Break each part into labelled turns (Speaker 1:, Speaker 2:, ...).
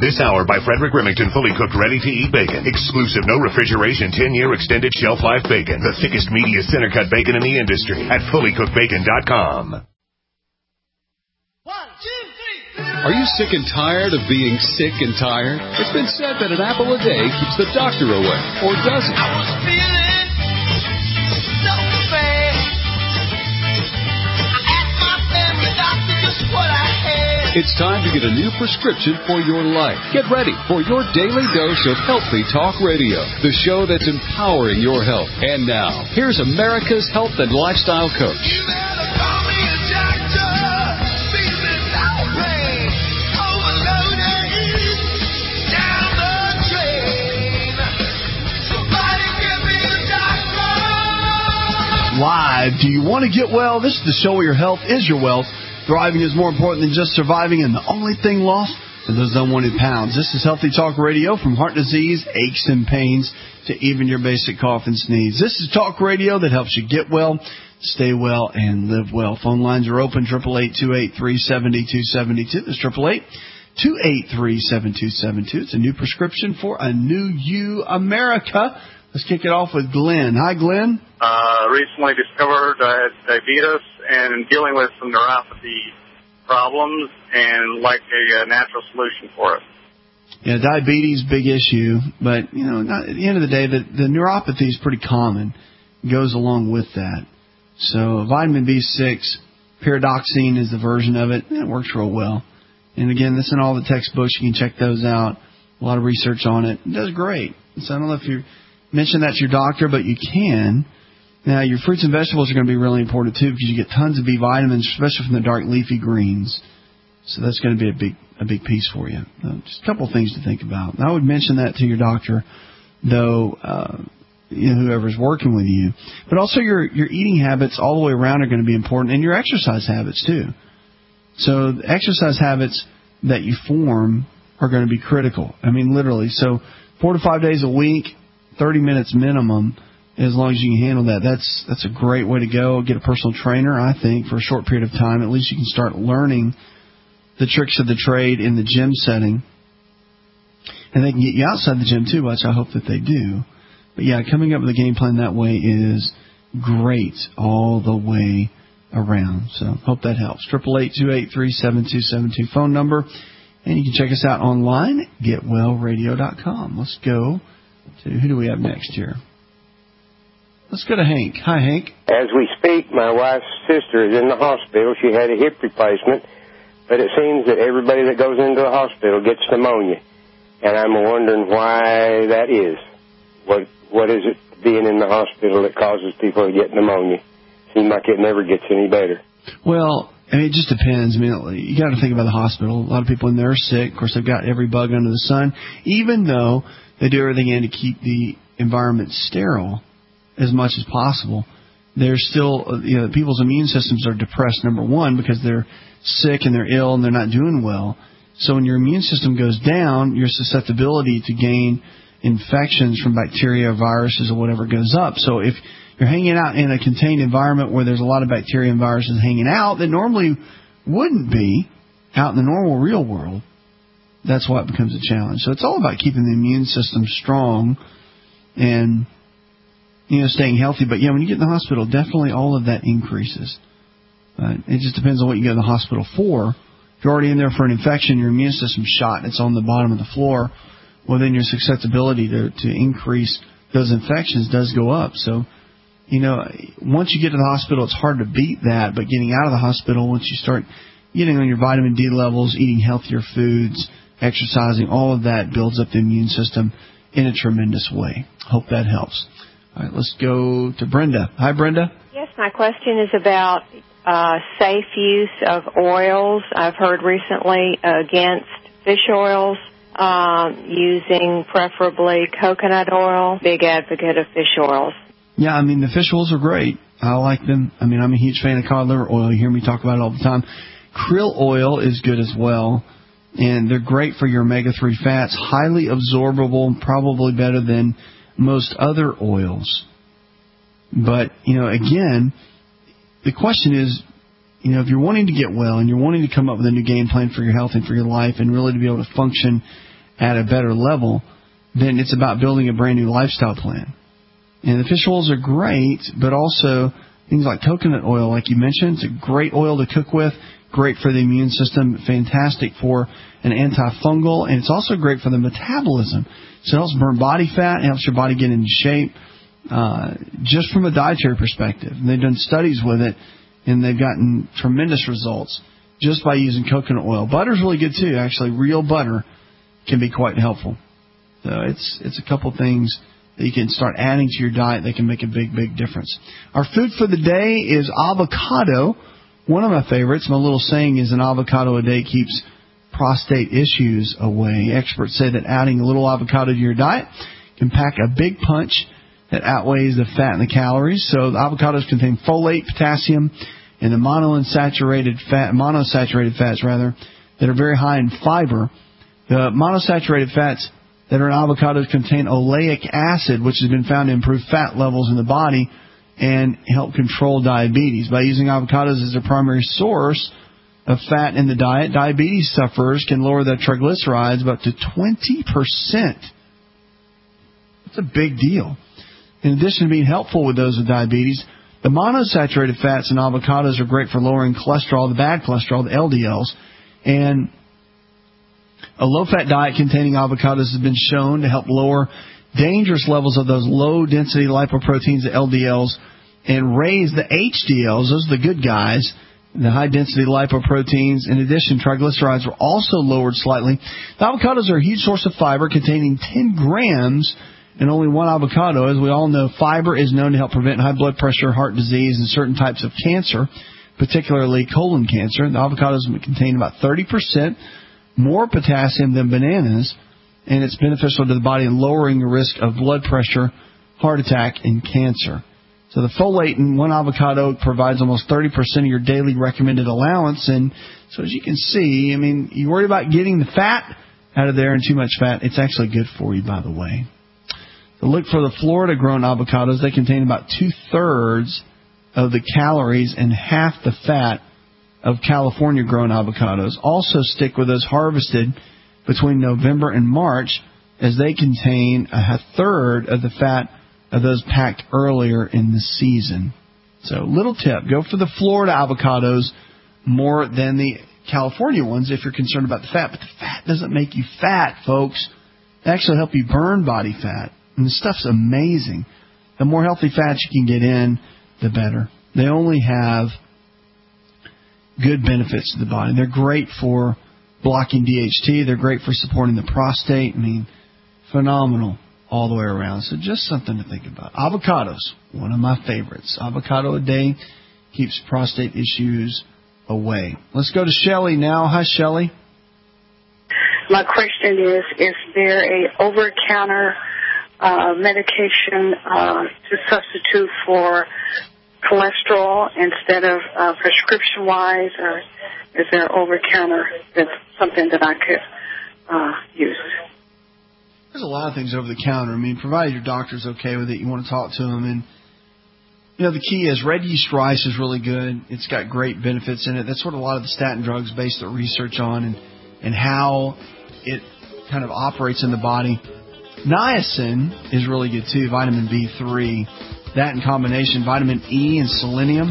Speaker 1: This hour by Frederick Remington, fully cooked, ready-to-eat bacon. Exclusive, no refrigeration, 10-year extended shelf life bacon. The thickest, meatiest center-cut bacon in the industry at fullycookedbacon.com.
Speaker 2: 1, 2, 3.
Speaker 3: Are you sick and tired of being sick and tired? It's been said that an apple a day keeps the doctor away, or does it?
Speaker 2: I was feeling so bad. I asked my family doctor just what I had.
Speaker 3: It's time to get a new prescription for your life. Get ready for your daily dose of Healthy Talk Radio, the show that's empowering your health. And now, here's America's health and lifestyle coach.
Speaker 2: You better call me a doctor. Feeling so pain. Overloaded. Down the drain. Somebody give me a doctor.
Speaker 4: Live. Do you want to get well? This is the show where your health is your wealth. Thriving is more important than just surviving, and the only thing lost are those unwanted pounds. This is Healthy Talk Radio, from heart disease, aches and pains, to even your basic cough and sneeze. This is talk radio that helps you get well, stay well, and live well. Phone lines are open, 888-283-7272. That's 888-283-7272. It's a new prescription for a new you, America. Let's kick it off with Glenn. Hi, Glenn.
Speaker 5: Recently discovered I had diabetes and dealing with some neuropathy problems and like a natural solution for it.
Speaker 4: Yeah, diabetes, big issue. But, you know, at the end of the day, the neuropathy is pretty common. It goes along with that. So vitamin B6, pyridoxine is the version of it. It works real well. And, again, this is in all the textbooks. You can check those out. A lot of research on it. It does great. So I don't know if you mentioned that to your doctor, but you can. Now, your fruits and vegetables are going to be really important, too, because you get tons of B vitamins, especially from the dark leafy greens. So that's going to be a big piece for you. Just a couple of things to think about. And I would mention that to your doctor, though, whoever's working with you. But also your eating habits all the way around are going to be important, and your exercise habits, too. So the exercise habits that you form are going to be critical. I mean, literally. So 4 to 5 days a week, 30 minutes minimum. As long as you can handle that, that's a great way to go. Get a personal trainer, I think, for a short period of time. At least you can start learning the tricks of the trade in the gym setting. And they can get you outside the gym, too, which I hope that they do. But, yeah, coming up with a game plan that way is great all the way around. So hope that helps. 888-283-7272 phone number. And you can check us out online, getwellradio.com. Let's go to, who do we have next here? Let's go to Hank. Hi, Hank.
Speaker 6: As we speak, my wife's sister is in the hospital. She had a hip replacement, but it seems that everybody that goes into the hospital gets pneumonia. And I'm wondering why that is. What is it being in the hospital that causes people to get pneumonia? Seems like it never gets any better.
Speaker 4: Well, I mean, it just depends. I mean, you got to think about the hospital. A lot of people in there are sick. Of course, they've got every bug under the sun. Even though they do everything in to keep the environment sterile as much as possible, there's still, people's immune systems are depressed, number one, because they're sick and they're ill and they're not doing well. So when your immune system goes down, your susceptibility to gain infections from bacteria, viruses, or whatever goes up. So if you're hanging out in a contained environment where there's a lot of bacteria and viruses hanging out that normally wouldn't be out in the normal real world, that's why it becomes a challenge. So it's all about keeping the immune system strong and staying healthy. But, when you get in the hospital, definitely all of that increases. It just depends on what you go to the hospital for. If you're already in there for an infection, your immune system's shot, it's on the bottom of the floor, well, then your susceptibility to increase those infections does go up. So, once you get to the hospital, it's hard to beat that. But getting out of the hospital, once you start getting on your vitamin D levels, eating healthier foods, exercising, all of that builds up the immune system in a tremendous way. Hope that helps. All right, let's go to Brenda. Hi, Brenda.
Speaker 7: Yes, my question is about safe use of oils. I've heard recently against fish oils, using preferably coconut oil. Big advocate of fish oils.
Speaker 4: Yeah, I mean, the fish oils are great. I like them. I mean, I'm a huge fan of cod liver oil. You hear me talk about it all the time. Krill oil is good as well, and they're great for your omega-3 fats. Highly absorbable, probably better than most other oils. But, again, the question is, if you're wanting to get well and you're wanting to come up with a new game plan for your health and for your life and really to be able to function at a better level, then it's about building a brand new lifestyle plan. And the fish oils are great, but also things like coconut oil, like you mentioned, it's a great oil to cook with, great for the immune system, fantastic for an antifungal, and it's also great for the metabolism. So it helps burn body fat, it helps your body get into shape, just from a dietary perspective. And they've done studies with it, and they've gotten tremendous results just by using coconut oil. Butter's really good too. Actually, real butter can be quite helpful. So it's a couple things that you can start adding to your diet that can make a big, big difference. Our food for the day is avocado. One of my favorites, my little saying is an avocado a day keeps prostate issues away. Experts say that adding a little avocado to your diet can pack a big punch that outweighs the fat and the calories. So the avocados contain folate, potassium, and the monosaturated fats that are very high in fiber. The monosaturated fats that are in avocados contain oleic acid, which has been found to improve fat levels in the body and help control diabetes. By using avocados as their primary source of fat in the diet, diabetes sufferers can lower their triglycerides by up to 20%. That's a big deal. In addition to being helpful with those with diabetes, the monosaturated fats in avocados are great for lowering cholesterol, the bad cholesterol, the LDLs. And a low-fat diet containing avocados has been shown to help lower dangerous levels of those low-density lipoproteins, the LDLs, and raise the HDLs, those are the good guys, the high-density lipoproteins. In addition, triglycerides were also lowered slightly. The avocados are a huge source of fiber, containing 10 grams in only one avocado. As we all know, fiber is known to help prevent high blood pressure, heart disease, and certain types of cancer, particularly colon cancer. The avocados contain about 30% more potassium than bananas, and it's beneficial to the body in lowering the risk of blood pressure, heart attack, and cancer. So the folate in one avocado provides almost 30% of your daily recommended allowance. And so as you can see, I mean, you worry about getting the fat out of there and too much fat. It's actually good for you, by the way. So look for the Florida-grown avocados. They contain about 2/3 of the calories and half the fat of California-grown avocados. Also stick with those harvested between November and March, as they contain 1/3 of the fat of those packed earlier in the season. So, little tip, go for the Florida avocados more than the California ones if you're concerned about the fat. But the fat doesn't make you fat, folks. They actually help you burn body fat. And the stuff's amazing. The more healthy fats you can get in, the better. They only have good benefits to the body. They're great for blocking DHT. They're great for supporting the prostate. I mean, phenomenal all the way around. So just something to think about. Avocados, one of my favorites. Avocado a day keeps prostate issues away. Let's go to Shelley now. Hi, Shelley.
Speaker 8: My question is there a over-counter medication to substitute for cholesterol instead of prescription-wise, or is there over-counter that's something that I could use?
Speaker 4: There's a lot of things over the counter. I mean, provided your doctor's okay with it, you want to talk to them. And, you know, the key is red yeast rice is really good. It's got great benefits in it. That's what a lot of the statin drugs base their research on, and how it kind of operates in the body. Niacin is really good, too, vitamin B3. That in combination, vitamin E and selenium,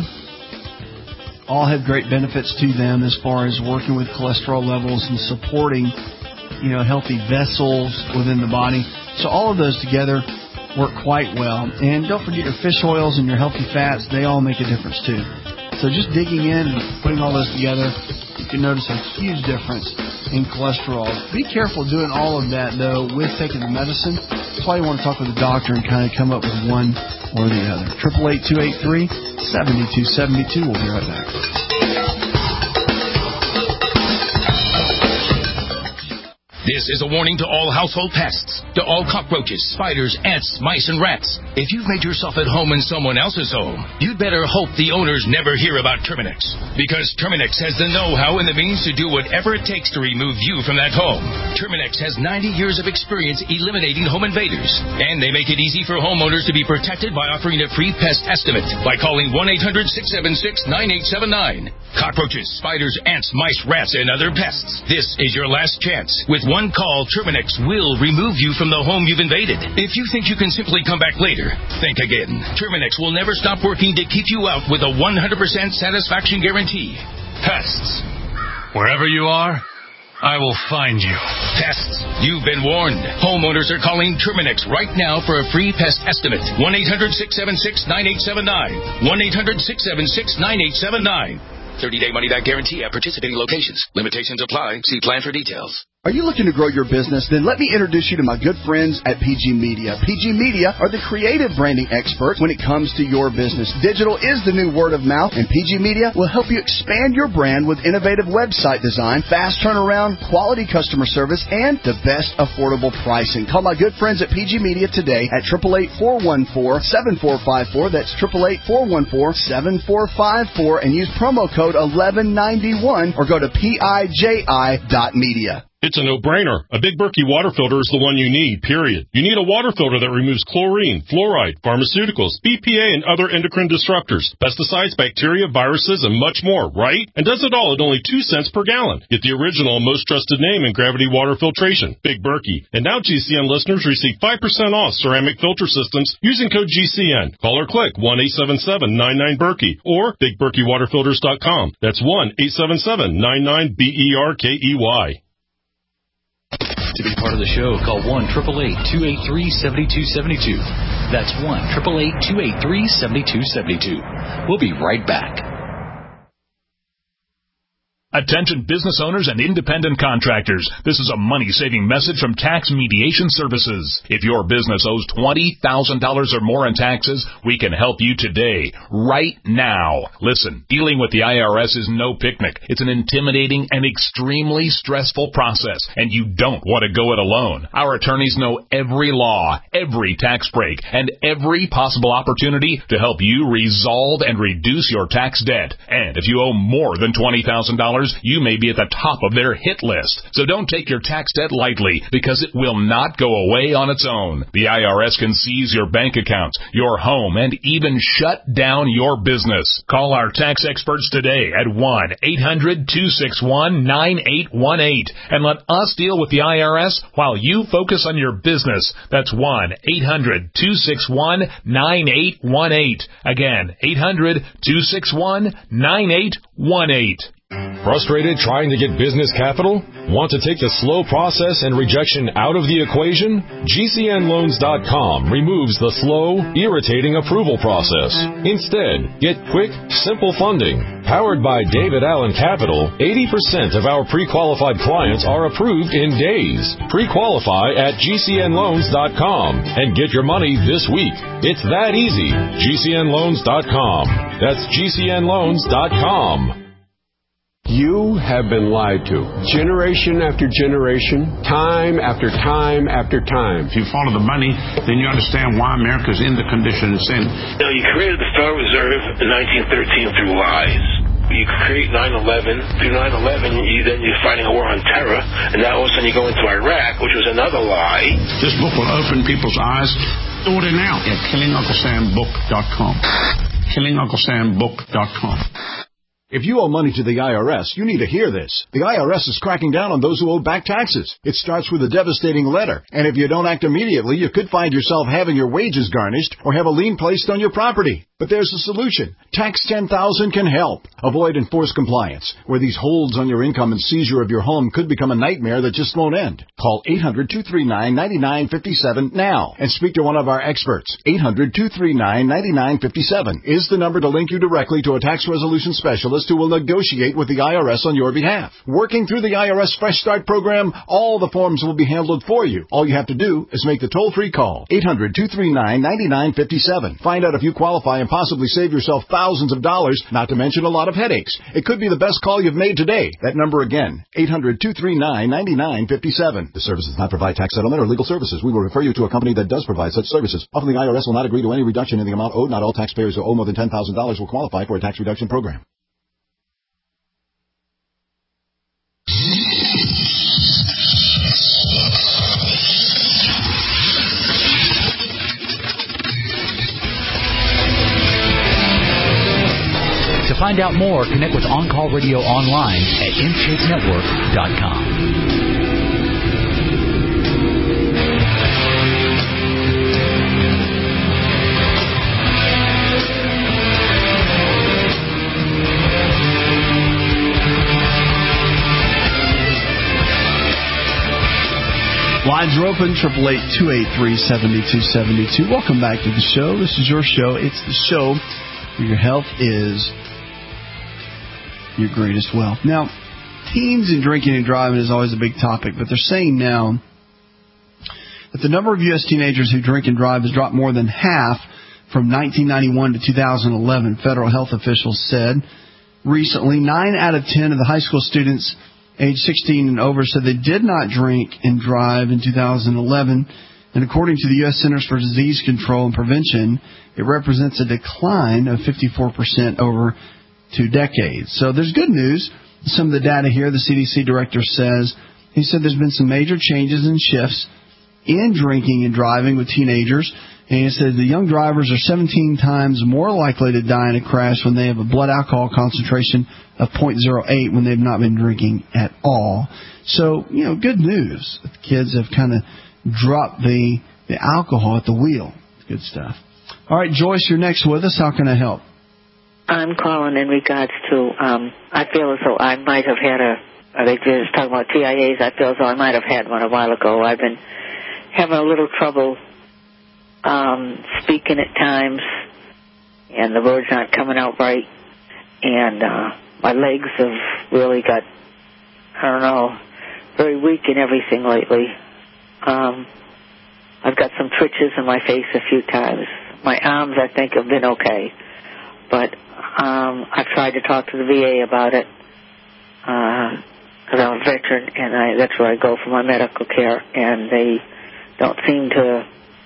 Speaker 4: all have great benefits to them as far as working with cholesterol levels and supporting, you know, healthy vessels within the body. So all of those together work quite well. And don't forget your fish oils and your healthy fats. They all make a difference, too. So just digging in and putting all those together, you can notice a huge difference in cholesterol. Be careful doing all of that, though, with taking the medicine. That's why you want to talk with a doctor and kind of come up with one or the other. 888-283-7272. We'll be right back.
Speaker 9: This is a warning to all household pests, to all cockroaches, spiders, ants, mice, and rats. If you've made yourself at home in someone else's home, you'd better hope the owners never hear about Terminix. Because Terminix has the know-how and the means to do whatever it takes to remove you from that home. Terminix has 90 years of experience eliminating home invaders. And they make it easy for homeowners to be protected by offering a free pest estimate by calling 1-800-676-9879. Cockroaches, spiders, ants, mice, rats, and other pests. This is your last chance. With one call, Terminex will remove you from the home you've invaded. If you think you can simply come back later, think again. Terminex will never stop working to keep you out with a 100% satisfaction guarantee. Pests.
Speaker 10: Wherever you are, I will find you.
Speaker 9: Pests, you've been warned. Homeowners are calling Terminex right now for a free pest estimate. 1-800-676-9879. 1-800-676-9879. 30-day money-back guarantee at participating locations. Limitations apply. See plan for details.
Speaker 11: Are you looking to grow your business? Then let me introduce you to my good friends at PG Media. PG Media are the creative branding experts when it comes to your business. Digital is the new word of mouth, and PG Media will help you expand your brand with innovative website design, fast turnaround, quality customer service, and the best affordable pricing. Call my good friends at PG Media today at 888-414-7454. That's 888-414-7454, and use promo code 1191 or go to PIJI.media.
Speaker 12: It's a no-brainer. A Big Berkey water filter is the one you need, period. You need a water filter that removes chlorine, fluoride, pharmaceuticals, BPA, and other endocrine disruptors, pesticides, bacteria, viruses, and much more, right? And does it all at only 2 cents per gallon. Get the original and most trusted name in gravity water filtration, Big Berkey. And now GCN listeners receive 5% off ceramic filter systems using code GCN. Call or click 1-877-99-BERKEY or BigBerkeyWaterFilters.com. That's 1-877-99-BERKEY.
Speaker 3: To be part of the show, call 1-888-283-7272. That's 1-888-283-7272. We'll be right back.
Speaker 13: Attention business owners and independent contractors. This is a money-saving message from Tax Mediation Services. If your business owes $20,000 or more in taxes, we can help you today, right now. Listen, dealing with the IRS is no picnic. It's an intimidating and extremely stressful process, and you don't want to go it alone. Our attorneys know every law, every tax break, and every possible opportunity to help you resolve and reduce your tax debt. And if you owe more than $20,000, you may be at the top of their hit list. So don't take your tax debt lightly, because it will not go away on its own. The IRS can seize your bank accounts, your home, and even shut down your business. Call our tax experts today at 1-800-261-9818 and let us deal with the IRS while you focus on your business. That's 1-800-261-9818. Again, 800-261-9818.
Speaker 14: Frustrated trying to get business capital? Want to take the slow process and rejection out of the equation? GCNloans.com removes the slow, irritating approval process. Instead, get quick, simple funding. Powered by David Allen Capital, 80% of our pre-qualified clients are approved in days. Pre-qualify at GCNloans.com and get your money this week. It's that easy. GCNloans.com. That's GCNloans.com.
Speaker 15: You have been lied to. Generation after generation, time after time after time.
Speaker 16: If you follow the money, then you understand why America's in the condition it's in.
Speaker 17: Now, you created the Federal Reserve in 1913 through lies. You create 9/11. Through 9/11, you're fighting a war on terror, and now all of a sudden you go into Iraq, which was another lie.
Speaker 16: This book will open people's eyes. Order now at KillingUncleSamBook.com. KillingUncleSamBook.com.
Speaker 18: If you owe money to the IRS, you need to hear this. The IRS is cracking down on those who owe back taxes. It starts with a devastating letter, and if you don't act immediately, you could find yourself having your wages garnished or have a lien placed on your property. But there's a solution. Tax 10,000 can help. Avoid enforced compliance, where these holds on your income and seizure of your home could become a nightmare that just won't end. Call 800-239-9957 now and speak to one of our experts. 800-239-9957 is the number to link you directly to a tax resolution specialist who will negotiate with the IRS on your behalf. Working through the IRS Fresh Start program, all the forms will be handled for you. All you have to do is make the toll-free call. 800-239-9957. Find out if you qualify and possibly save yourself thousands of dollars, not to mention a lot of headaches. It could be the best call you've made today. That number again, 800-239-9957. The service does not provide tax settlement or legal services. We will refer you to a company that does provide such services. Often the IRS will not agree to any reduction in the amount owed. Not all taxpayers who owe more than $10,000 will qualify for a tax reduction program.
Speaker 19: To find out more, connect with On Call Radio online at InShapeNetwork.com.
Speaker 4: Lines are open, 888-283-7272. Welcome back to the show. This is your show. It's the show where your health is your greatest wealth. Now, teens and drinking and driving is always a big topic, but they're saying now that the number of U.S. teenagers who drink and drive has dropped more than half from 1991 to 2011, federal health officials said. Recently, 9 out of 10 of the high school students age 16 and over said they did not drink and drive in 2011. And according to the U.S. Centers for Disease Control and Prevention, it represents a decline of 54% over 2 decades. So there's good news. Some of the data here, the CDC director said there's been some major changes and shifts in drinking and driving with teenagers. And he said the young drivers are 17 times more likely to die in a crash when they have a blood alcohol concentration of 0.08 when they've not been drinking at all. So, good news. The kids have kind of dropped the alcohol at the wheel. Good stuff. All right, Joyce, you're next with us. How can I help?
Speaker 20: I'm calling in regards to, I feel as though I might have had they just talking about TIAs, I feel as though I might have had one a while ago. I've been having a little trouble speaking at times, and the words aren't coming out right, and my legs have really got, very weak and everything lately. I've got some twitches in my face a few times. My arms, I think, have been okay, but I've tried to talk to the VA about it, because I'm a veteran, and that's where I go for my medical care, and they don't seem to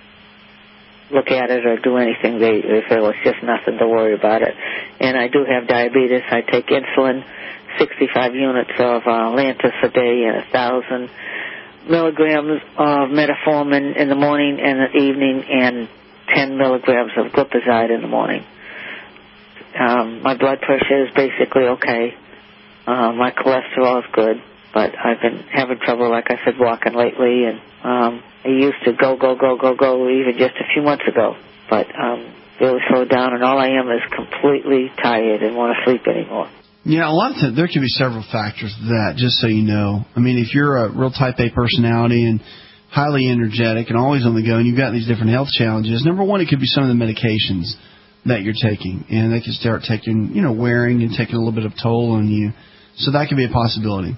Speaker 20: look at it or do anything. They feel it's just nothing to worry about it. And I do have diabetes. I take insulin, 65 units of Lantus a day, and 1,000 milligrams of metformin in the morning and the evening, and 10 milligrams of glipizide in the morning. My blood pressure is basically okay. My cholesterol is good, but I've been having trouble, like I said, walking lately, and I used to go even just a few months ago, but really slowed down, and all I am is completely tired and want to sleep anymore.
Speaker 4: Yeah, a lot of times there can be several factors to that, just so you know. I mean, if you're a real type A personality and highly energetic and always on the go, and you've got these different health challenges, number one, it could be some of the medications that you're taking, and they can start taking, wearing and taking a little bit of toll on you. So that could be a possibility.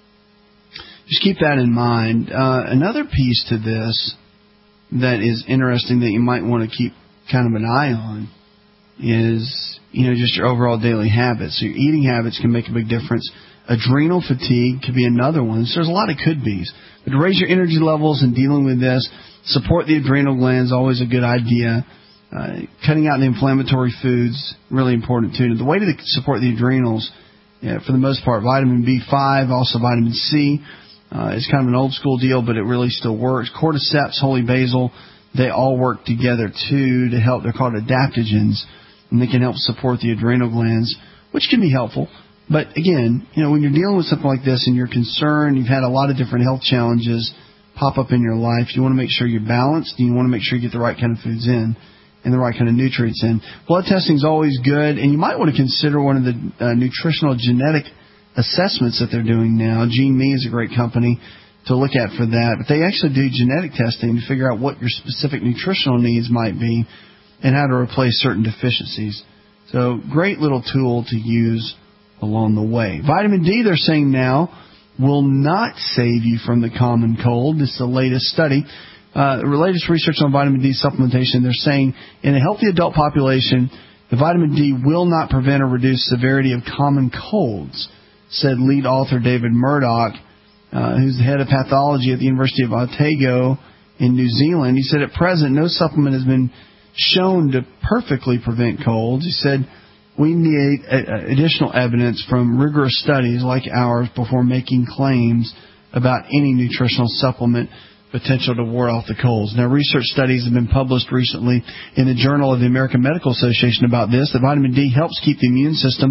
Speaker 4: Just keep that in mind. Another piece to this that is interesting that you might want to keep kind of an eye on is, just your overall daily habits. So your eating habits can make a big difference. Adrenal fatigue could be another one. So there's a lot of could-bes. But to raise your energy levels in dealing with this, support the adrenal glands, always a good idea. Cutting out the inflammatory foods, really important too. The way to support the adrenals, for the most part, vitamin B5, also vitamin C, is kind of an old school deal, but it really still works. Cordyceps, holy basil, they all work together too to help. They're called adaptogens, and they can help support the adrenal glands, which can be helpful. But again, when you're dealing with something like this and you're concerned, you've had a lot of different health challenges pop up in your life, you want to make sure you're balanced, and you want to make sure you get the right kind of foods in and the right kind of nutrients in. Blood testing is always good, and you might want to consider one of the nutritional genetic assessments that they're doing now. GeneMe is a great company to look at for that, but they actually do genetic testing to figure out what your specific nutritional needs might be and how to replace certain deficiencies. So great little tool to use along the way. Vitamin D, they're saying now, will not save you from the common cold. This is the latest study. The latest research on vitamin D supplementation, they're saying in a healthy adult population, the vitamin D will not prevent or reduce severity of common colds, said lead author David Murdoch, who's the head of pathology at the University of Otago in New Zealand. He said at present, no supplement has been shown to perfectly prevent colds. He said we need additional evidence from rigorous studies like ours before making claims about any nutritional supplement potential to ward off the colds. Now, research studies have been published recently in the Journal of the American Medical Association about this. The vitamin D helps keep the immune system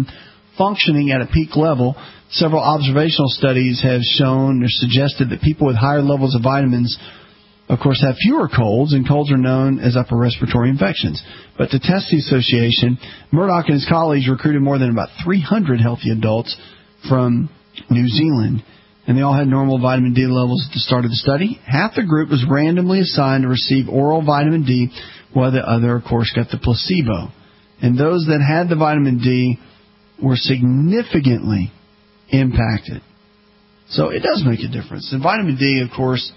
Speaker 4: functioning at a peak level. Several observational studies have shown or suggested that people with higher levels of vitamins, of course, have fewer colds, and colds are known as upper respiratory infections. But to test the association, Murdoch and his colleagues recruited more than about 300 healthy adults from New Zealand, and they all had normal vitamin D levels at the start of the study. Half the group was randomly assigned to receive oral vitamin D, while the other, of course, got the placebo. And those that had the vitamin D were significantly impacted. So it does make a difference. And vitamin D, of course,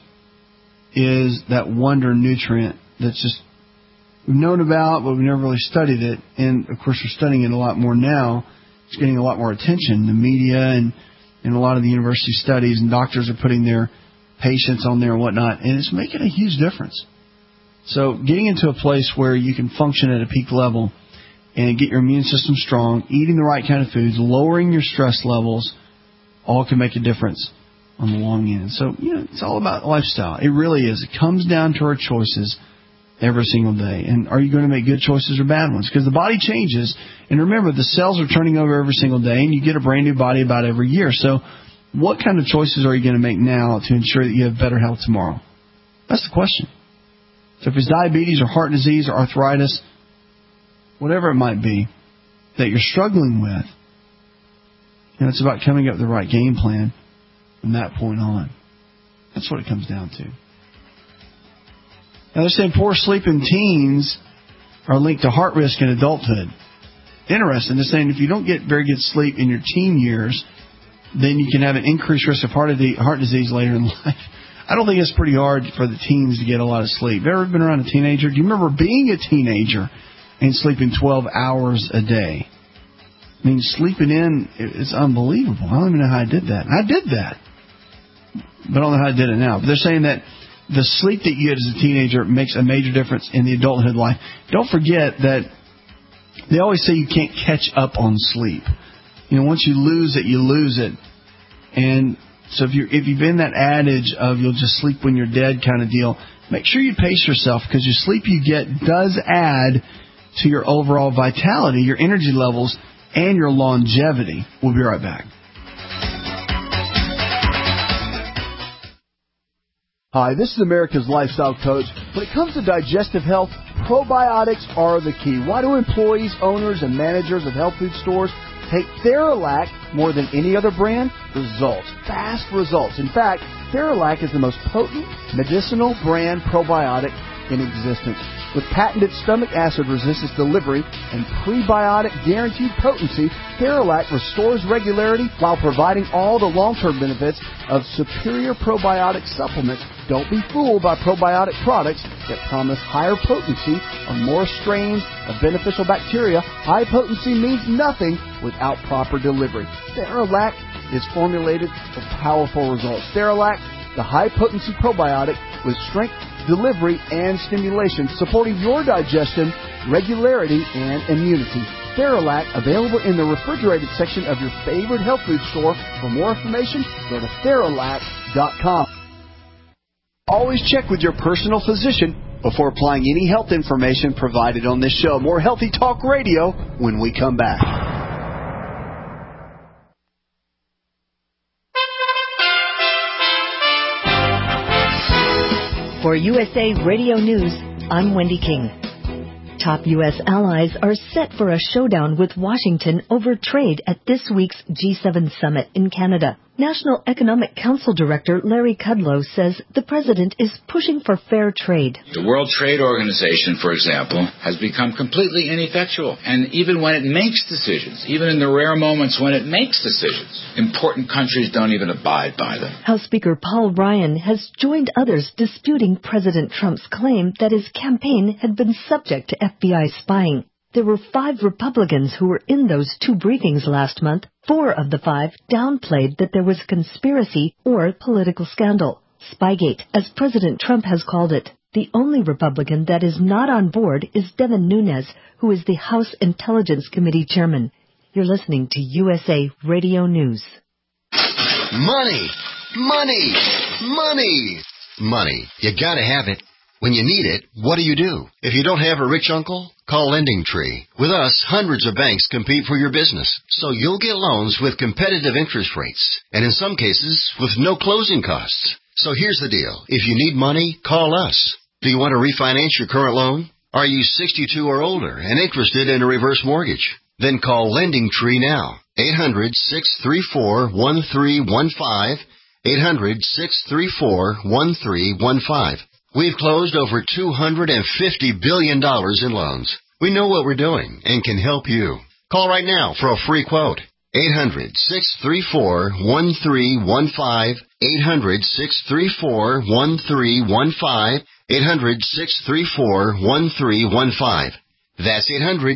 Speaker 4: is that wonder nutrient that's just we've known about, but we've never really studied it. And, of course, we're studying it a lot more now. It's getting a lot more attention. The media and a lot of the university studies, and doctors are putting their patients on there and whatnot, and it's making a huge difference. So getting into a place where you can function at a peak level and get your immune system strong, eating the right kind of foods, lowering your stress levels, all can make a difference on the long end. So, it's all about lifestyle. It really is. It comes down to our choices every single day. And are you going to make good choices or bad ones? Because the body changes. And remember, the cells are turning over every single day, and you get a brand new body about every year. So what kind of choices are you going to make now to ensure that you have better health tomorrow? That's the question. So if it's diabetes or heart disease or arthritis, whatever it might be that you're struggling with, it's about coming up with the right game plan from that point on. That's what it comes down to. Now, they're saying poor sleep in teens are linked to heart risk in adulthood. Interesting. They're saying if you don't get very good sleep in your teen years, then you can have an increased risk of heart disease later in life. I don't think it's pretty hard for the teens to get a lot of sleep. Have you ever been around a teenager? Do you remember being a teenager and sleeping 12 hours a day? I mean, sleeping in, it's unbelievable. I don't even know how I did that. I did that. But I don't know how I did it now. But they're saying that the sleep that you get as a teenager makes a major difference in the adulthood life. Don't forget that they always say you can't catch up on sleep. Once you lose it, you lose it. And so if you've been that adage of you'll just sleep when you're dead kind of deal, make sure you pace yourself, because your sleep you get does add to your overall vitality, your energy levels, and your longevity. We'll be right back.
Speaker 11: Hi, this is America's Lifestyle Coach. When it comes to digestive health, probiotics are the key. Why do employees, owners, and managers of health food stores take Theralac more than any other brand? Results. Fast results. In fact, Theralac is the most potent medicinal brand probiotic in existence. With patented stomach acid resistance delivery and prebiotic guaranteed potency, Theralac restores regularity while providing all the long-term benefits of superior probiotic supplements. Don't be fooled by probiotic products that promise higher potency or more strains of beneficial bacteria. High potency means nothing without proper delivery. Theralac is formulated for powerful results. Theralac, the high-potency probiotic with strength, delivery, and stimulation, supporting your digestion, regularity, and immunity. Theralac, available in the refrigerated section of your favorite health food store. For more information, go to Theralac.com. Always check with your personal physician before applying any health information provided on this show. More Healthy Talk Radio when we come back.
Speaker 21: For USA Radio News, I'm Wendy King. Top U.S. allies are set for a showdown with Washington over trade at this week's G7 summit in Canada. National Economic Council Director Larry Kudlow says the president is pushing for fair trade.
Speaker 22: The World Trade Organization, for example, has become completely ineffectual. And even when it makes decisions, even in the rare moments when it makes decisions, important countries don't even abide by them.
Speaker 21: House Speaker Paul Ryan has joined others disputing President Trump's claim that his campaign had been subject to FBI spying. There were 5 Republicans who were in those 2 briefings last month. 4 of the 5 downplayed that there was conspiracy or political scandal. Spygate, as President Trump has called it. The only Republican that is not on board is Devin Nunes, who is the House Intelligence Committee chairman. You're listening to USA Radio News.
Speaker 23: Money! Money! Money! Money. You gotta have it.
Speaker 1: When you need it, what do? If you don't have a rich uncle, call Lending Tree. With us, hundreds of banks compete for your business, so you'll get loans with competitive interest rates, and in some cases, with no closing costs. So here's the deal. If you need money, call us. Do you want to refinance your current loan? Are you 62 or older and interested in a reverse mortgage? Then call Lending Tree now. 800-634-1315. 800-634-1315. We've closed over $250 billion in loans. We know what we're doing and can help you. Call right now for a free quote. 800-634-1315. 800-634-1315. 800-634-1315. That's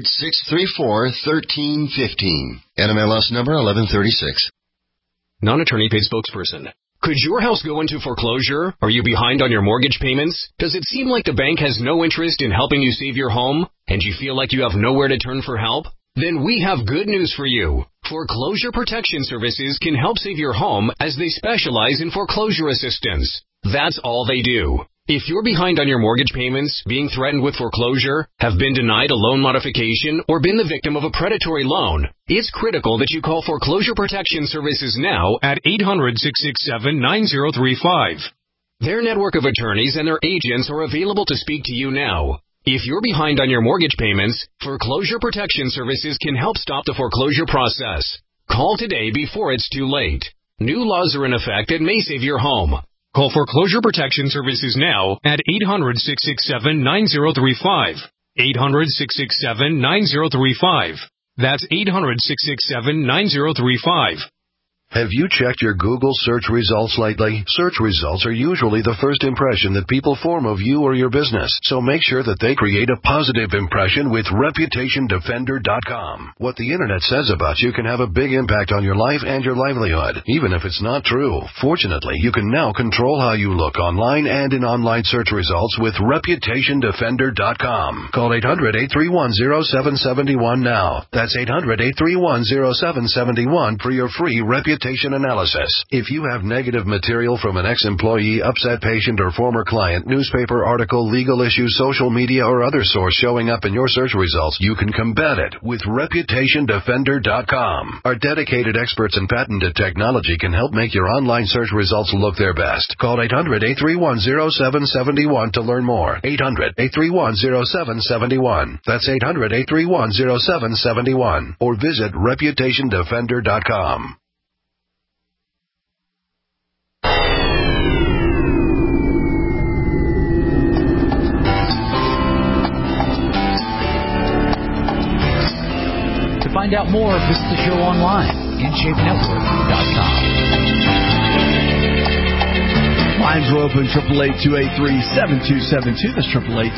Speaker 1: 800-634-1315. NMLS number 1136.
Speaker 2: Non-attorney paid spokesperson. Could your house go into foreclosure? Are you behind on your mortgage payments? Does it seem like the bank has no interest in helping you save your home, and you feel like you have nowhere to turn for help? Then we have good news for you. Foreclosure Protection Services can help save your home as they specialize in foreclosure assistance. That's all they do. If you're behind on your mortgage payments, being threatened with foreclosure, have been denied a loan modification, or been the victim of a predatory loan, it's critical that you call Foreclosure Protection Services now at 800-667-9035. Their network of attorneys and their agents are available to speak to you now. If you're behind on your mortgage payments, Foreclosure Protection Services can help stop the foreclosure process. Call today before it's too late. New laws are in effect that may save your home. Call Foreclosure Protection Services now at 800-667-9035. 800-667-9035. That's 800-667-9035.
Speaker 23: Have you checked your Google search results lately? Search results are usually the first impression that people form of you or your business, so make sure that they create a positive impression with ReputationDefender.com. What the Internet says about you can have a big impact on your life and your livelihood, even if it's not true. Fortunately, you can now control how you look online and in online search results with ReputationDefender.com. Call 800-831-0771 now. That's 800-831-0771 for your free reputation analysis. If you have negative material from an ex-employee, upset patient, or former client, newspaper article, legal issue, social media, or other source showing up in your search results, you can combat it with ReputationDefender.com. Our dedicated experts in patented technology can help make your online search results look their best. Call 800-831-0771 to learn more. 800-831-0771. That's 800-831-0771. Or visit ReputationDefender.com.
Speaker 19: To find out more, visit the show online, InShapeNetwork.com.
Speaker 4: Lines are open, 888-283-7272. That's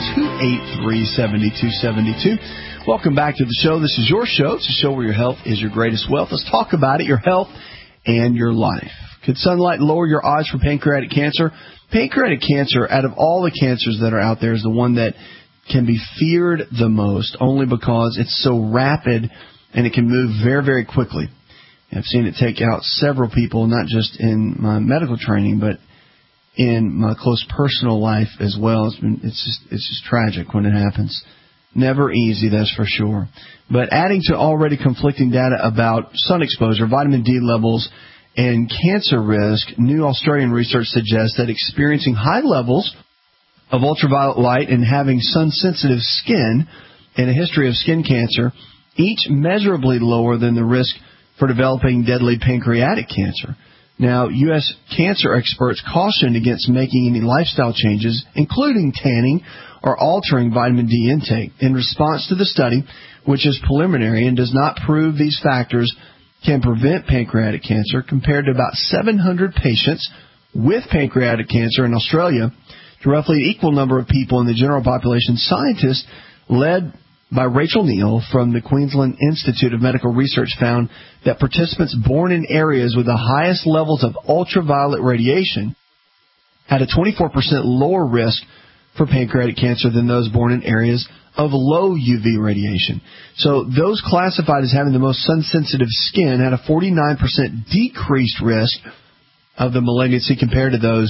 Speaker 4: 888-283-7272. Welcome back to the show. This is your show. It's a show where your health is your greatest wealth. Let's talk about it, your health and your life. Could sunlight lower your odds for pancreatic cancer? Pancreatic cancer, out of all the cancers that are out there, is the one that can be feared the most, only because it's so rapid and it can move very, very quickly. I've seen it take out several people, not just in my medical training, but in my close personal life as well. It's just tragic when it happens. Never easy, that's for sure. But adding to already conflicting data about sun exposure, vitamin D levels, and cancer risk, new Australian research suggests that experiencing high levels of ultraviolet light and having sun-sensitive skin and a history of skin cancer, each measurably lower than the risk for developing deadly pancreatic cancer. Now, U.S. cancer experts cautioned against making any lifestyle changes, including tanning or altering vitamin D intake, in response to the study, which is preliminary and does not prove these factors can prevent pancreatic cancer. Compared to about 700 patients with pancreatic cancer in Australia, to roughly an equal number of people in the general population, scientists led by Rachel Neal from the Queensland Institute of Medical Research found that participants born in areas with the highest levels of ultraviolet radiation had a 24% lower risk for pancreatic cancer than those born in areas of low UV radiation. So those classified as having the most sun-sensitive skin had a 49% decreased risk of the malignancy compared to those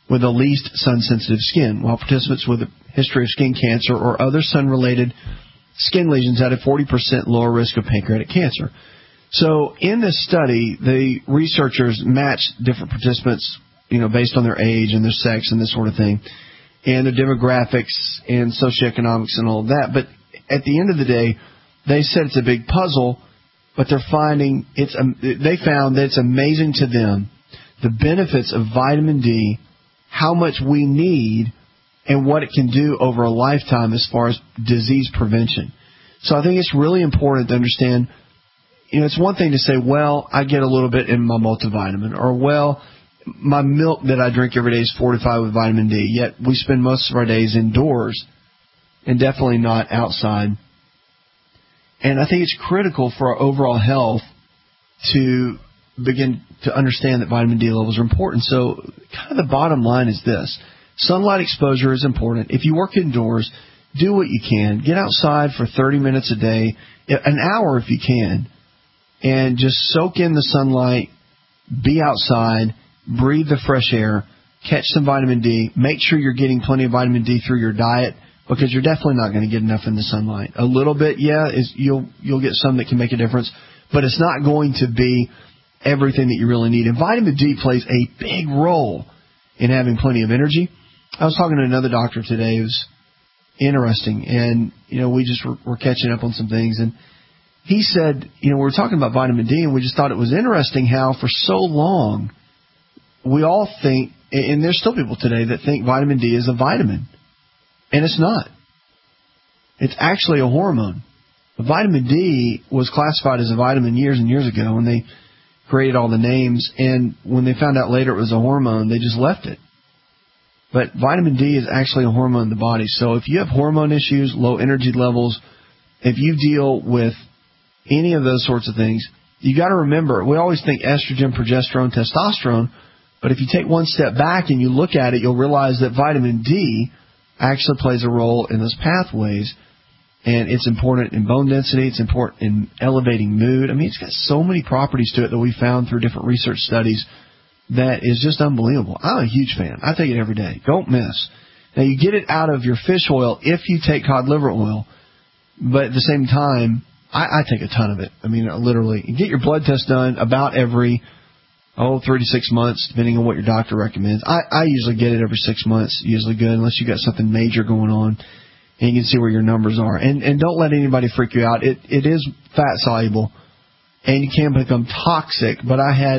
Speaker 4: with the least sun-sensitive skin, while participants with a history of skin cancer or other sun-related skin lesions had a 40% lower risk of pancreatic cancer. So in this study, the researchers matched different participants, based on their age and their sex and this sort of thing, and their demographics and socioeconomics and all of that. But at the end of the day, they said it's a big puzzle, but they found that it's amazing to them the benefits of vitamin D, how much we need, and what it can do over a lifetime as far as disease prevention. So I think it's really important to understand, it's one thing to say, well, I get a little bit in my multivitamin, or, well, my milk that I drink every day is fortified with vitamin D, yet we spend most of our days indoors and definitely not outside. And I think it's critical for our overall health to begin to understand that vitamin D levels are important. So kind of the bottom line is this. Sunlight exposure is important. If you work indoors, do what you can. Get outside for 30 minutes a day, an hour if you can, and just soak in the sunlight, be outside, breathe the fresh air, catch some vitamin D. Make sure you're getting plenty of vitamin D through your diet, because you're definitely not going to get enough in the sunlight. A little bit, you'll get some that can make a difference, but it's not going to be everything that you really need. And vitamin D plays a big role in having plenty of energy. I was talking to another doctor today. It was interesting, and we just were catching up on some things, and he said, we were talking about vitamin D, and we just thought it was interesting how for so long we all think, and there's still people today that think vitamin D is a vitamin. And it's not. It's actually a hormone. Vitamin D was classified as a vitamin years and years ago when they created all the names. And when they found out later it was a hormone, they just left it. But vitamin D is actually a hormone in the body. So if you have hormone issues, low energy levels, if you deal with any of those sorts of things, you got to remember, we always think estrogen, progesterone, testosterone. But if you take one step back and you look at it, you'll realize that vitamin D actually plays a role in those pathways, and it's important in bone density, it's important in elevating mood. I mean, it's got so many properties to it that we found through different research studies that is just unbelievable. I'm a huge fan. I take it every day. Don't miss. Now, you get it out of your fish oil if you take cod liver oil, but at the same time, I take a ton of it. I mean, literally. You get your blood test done about every 3 to 6 months, depending on what your doctor recommends. I usually get it every 6 months, usually good, unless you got something major going on, and you can see where your numbers are. And don't let anybody freak you out. It is fat soluble, and you can become toxic. But I had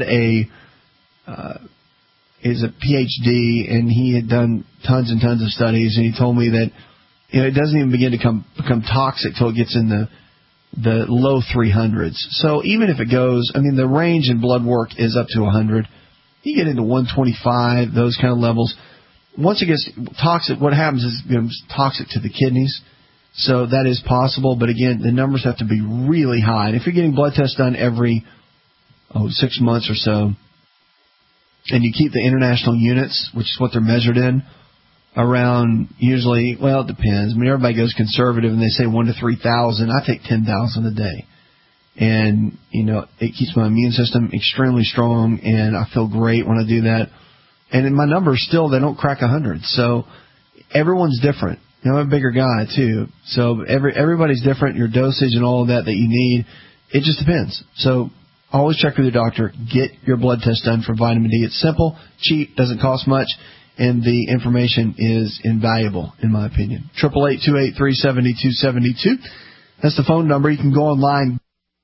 Speaker 4: is a PhD, and he had done tons and tons of studies, and he told me that it doesn't even begin to become toxic till it gets in the low 300s. So even if it goes, the range in blood work is up to 100. You get into 125, those kind of levels. Once it gets toxic, what happens is it becomes toxic to the kidneys. So that is possible, but again, the numbers have to be really high. And if you're getting blood tests done every 6 months or so, and you keep the international units, which is what they're measured in, around usually, well, it depends. Everybody goes conservative and they say 1,000 to 3,000. I take 10,000 a day. And, it keeps my immune system extremely strong, and I feel great when I do that. And in my numbers still, they don't crack 100. So everyone's different. I'm a bigger guy, too. So everybody's different, your dosage and all of that you need. It just depends. So always check with your doctor. Get your blood test done for vitamin D. It's simple, cheap, doesn't cost much. And the information is invaluable, in my opinion. 888-283-7272. That's the phone number. You can go online.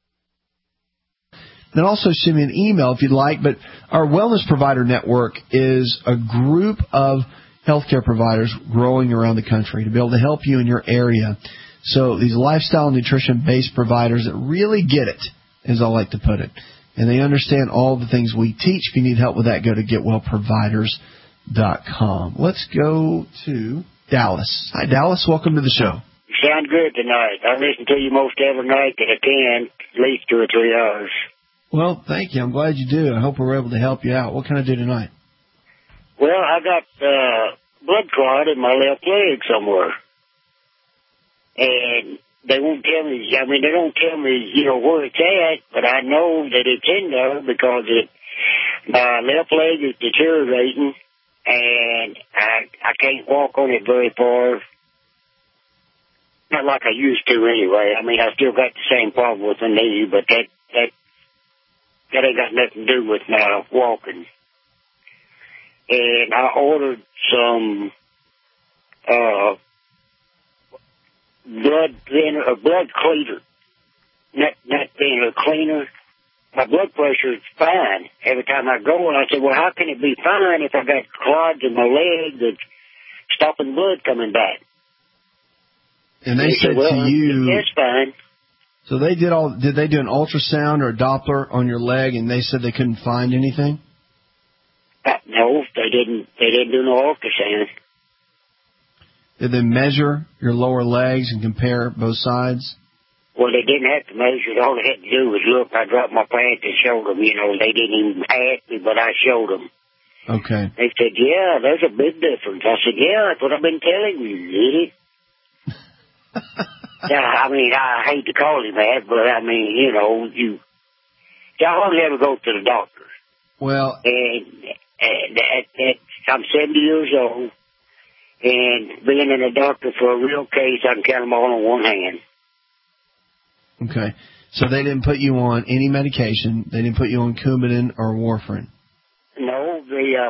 Speaker 4: And also send me an email if you'd like. But our Wellness Provider Network is a group of healthcare providers growing around the country to be able to help you in your area. So these lifestyle nutrition-based providers that really get it, as I like to put it. And they understand all the things we teach. If you need help with that, go to GetWellProviders.com. Let's go to Dallas. Hi, Dallas. Welcome to the show.
Speaker 5: You sound good tonight. I listen to you most every night that I can, at least 2 or 3 hours.
Speaker 4: Well, thank you. I'm glad you do. I hope we're able to help you out. What can I do tonight?
Speaker 5: Well, I got blood clot in my left leg somewhere. And they won't tell me, they don't tell me, where it's at, but I know that it's in there because my left leg is deteriorating. and I can't walk on it very far. Not like I used to anyway. I mean, I still got the same problem with the knee, but that ain't got nothing to do with now walking. And I ordered some blood thinner, a blood cleaner, not thinner, cleaner. My blood pressure is fine every time I go, and I said, well, how can it be fine if I got clots in my leg that's stopping blood coming back?
Speaker 4: And they said to you,
Speaker 5: that's fine.
Speaker 4: So did they do an ultrasound or a Doppler on your leg, and they said they couldn't find anything?
Speaker 5: No, they didn't do no ultrasound.
Speaker 4: Did they measure your lower legs and compare both sides?
Speaker 5: Well, they didn't have to measure it. All they had to do was look. I dropped my pants and showed them. You know, they didn't even ask me, but I showed them.
Speaker 4: Okay.
Speaker 5: They said, yeah, there's a big difference. I said, yeah, that's what I've been telling you, idiot. Yeah, I mean, I hate to call him that, but I mean, you know, y'all hardly ever go to the doctor.
Speaker 4: Well,
Speaker 5: and I'm 70 years old, and being in a doctor for a real case, I can count them all on one hand.
Speaker 4: Okay, so they didn't put you on any medication. They didn't put you on Coumadin or warfarin.
Speaker 5: No,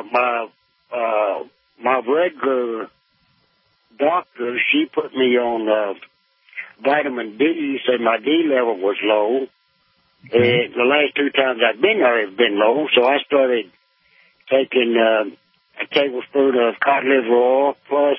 Speaker 5: my regular doctor, she put me on vitamin D, said my D level was low. And the last 2 times I've been there, it's been low, so I started taking a tablespoon of cod liver oil, plus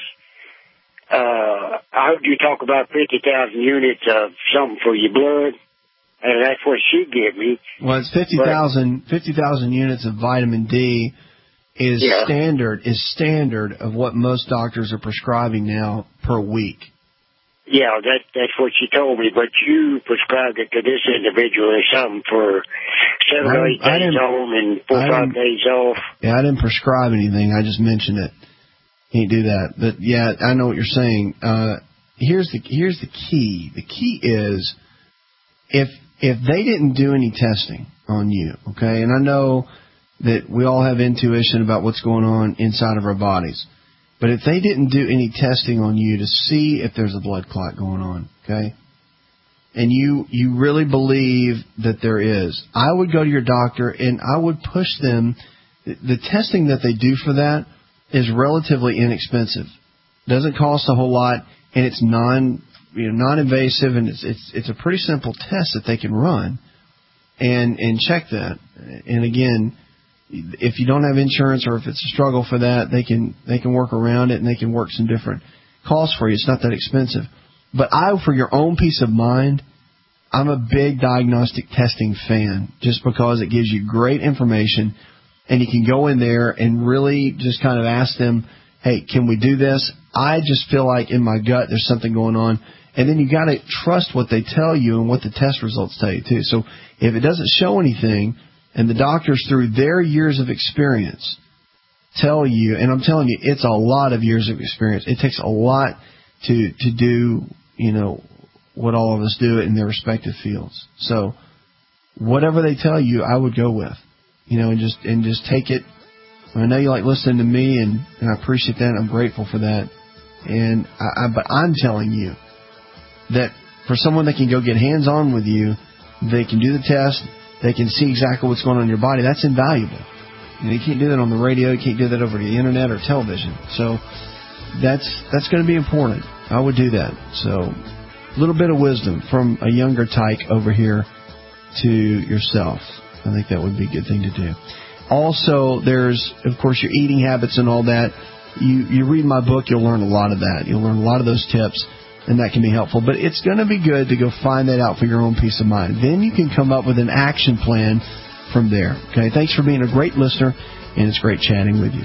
Speaker 5: I heard you talk about 50,000 units of something for your blood, and that's what she gave me.
Speaker 4: Well, it's 50,000 units of vitamin D is standard of what most doctors are prescribing now per week.
Speaker 5: Yeah, that's what she told me, but you prescribed it to this individual or something for 7 or 8 days on and 4 or 5 days off.
Speaker 4: Yeah, I didn't prescribe anything. I just mentioned it. Can't do that. But, yeah, I know what you're saying. Here's the key. The key is if they didn't do any testing on you, okay, and I know that we all have intuition about what's going on inside of our bodies, but if they didn't do any testing on you to see if there's a blood clot going on, okay, and you really believe that there is, I would go to your doctor and I would push them. The testing that they do for that is relatively inexpensive. Doesn't cost a whole lot, and it's non-invasive, and it's a pretty simple test that they can run and check that. And again, if you don't have insurance or if it's a struggle for that, they can work around it, and they can work some different costs for you. It's not that expensive. But for your own peace of mind, I'm a big diagnostic testing fan just because it gives you great information, and you can go in there and really just kind of ask them, hey, can we do this? I just feel like in my gut there's something going on. And then you got to trust what they tell you and what the test results tell you, too. So if it doesn't show anything, and the doctors, through their years of experience, tell you, and I'm telling you, it's a lot of years of experience. It takes a lot to do, what all of us do in their respective fields. So whatever they tell you, I would go with, and just take it. I know you like listening to me, and I appreciate that. I'm grateful for that. But I'm telling you that for someone that can go get hands-on with you, they can do the test, they can see exactly what's going on in your body. That's invaluable. You can't do that on the radio. You can't do that over the internet or television. So that's going to be important. I would do that. So a little bit of wisdom from a younger tyke over here to yourself. I think that would be a good thing to do. Also, there's, of course, your eating habits and all that. You read my book, you'll learn a lot of that. You'll learn a lot of those tips, and that can be helpful. But it's going to be good to go find that out for your own peace of mind. Then you can come up with an action plan from there. Okay, thanks for being a great listener, and it's great chatting with you.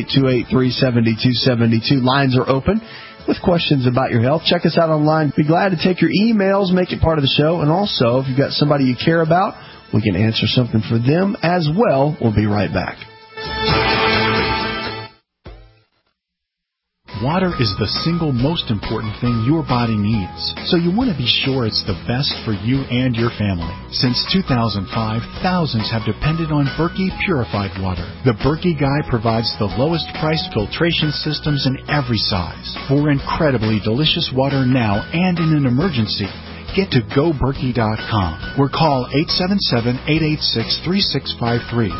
Speaker 4: 888-283-7272. Lines are open with questions about your health. Check us out online. Be glad to take your emails, make it part of the show. And also, if you've got somebody you care about, we can answer something for them as well. We'll be right back.
Speaker 6: Water is the single most important thing your body needs, so you want to be sure it's the best for you and your family. Since 2005, thousands have depended on Berkey purified water. The Berkey Guy provides the lowest price filtration systems in every size for incredibly delicious water now and in an emergency. Get to GoBerkey.com or call 877-886-3653.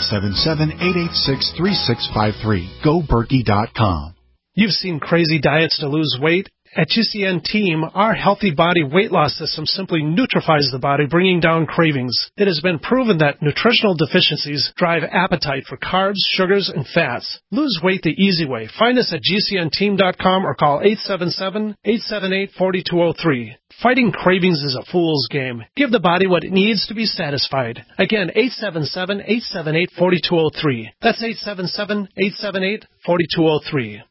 Speaker 6: 877-886-3653. GoBerkey.com.
Speaker 7: You've seen crazy diets to lose weight. At GCN Team, our healthy body weight loss system simply neutralifies the body, bringing down cravings. It has been proven that nutritional deficiencies drive appetite for carbs, sugars, and fats. Lose weight the easy way. Find us at GCNteam.com or call 877-878-4203. Fighting cravings is a fool's game. Give the body what it needs to be satisfied. Again, 877-878-4203. That's 877-878-4203.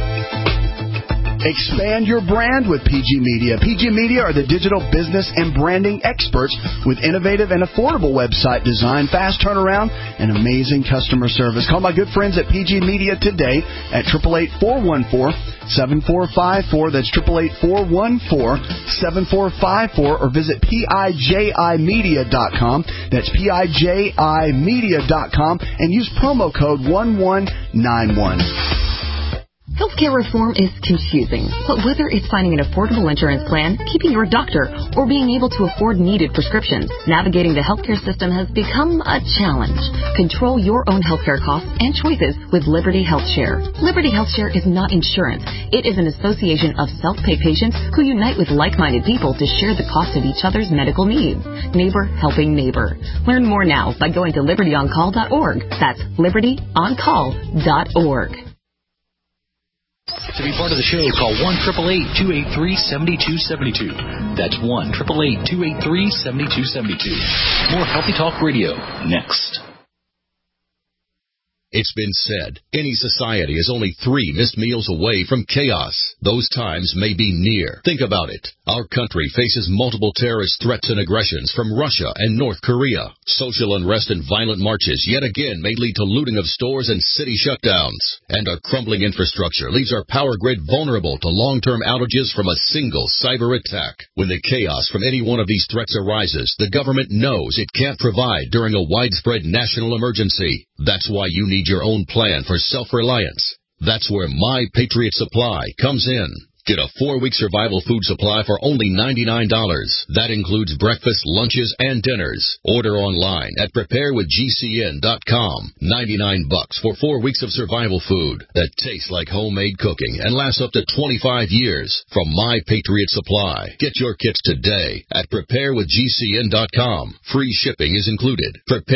Speaker 11: Expand your brand with PG Media. PG Media are the digital business and branding experts with innovative and affordable website design, fast turnaround, and amazing customer service. Call my good friends at PG Media today at 888-414-7454. That's 888-414-7454, or visit PIJImedia.com. That's PIJImedia.com and use promo code 1191.
Speaker 8: Healthcare reform is confusing, but whether it's finding an affordable insurance plan, keeping your doctor, or being able to afford needed prescriptions, navigating the healthcare system has become a challenge. Control your own healthcare costs and choices with Liberty HealthShare. Liberty HealthShare is not insurance. It is an association of self-pay patients who unite with like-minded people to share the cost of each other's medical needs. Neighbor helping neighbor. Learn more now by going to libertyoncall.org. That's libertyoncall.org.
Speaker 19: To be part of the show, call 1-888-283-7272. That's 1-888-283-7272. More Healthy Talk Radio next.
Speaker 24: It's been said, any society is only 3 missed meals away from chaos. Those times may be near. Think about it. Our country faces multiple terrorist threats and aggressions from Russia and North Korea. Social unrest and violent marches yet again may lead to looting of stores and city shutdowns. And our crumbling infrastructure leaves our power grid vulnerable to long-term outages from a single cyber attack. When the chaos from any one of these threats arises, the government knows it can't provide during a widespread national emergency. That's why you need your own plan for self-reliance. That's where My Patriot Supply comes in. Get a 4-week survival food supply for only $99. That includes breakfast, lunches, and dinners. Order online at preparewithgcn.com. $99 for 4 weeks of survival food that tastes like homemade cooking and lasts up to 25 years from My Patriot Supply. Get your kits today at preparewithgcn.com. Free shipping is included.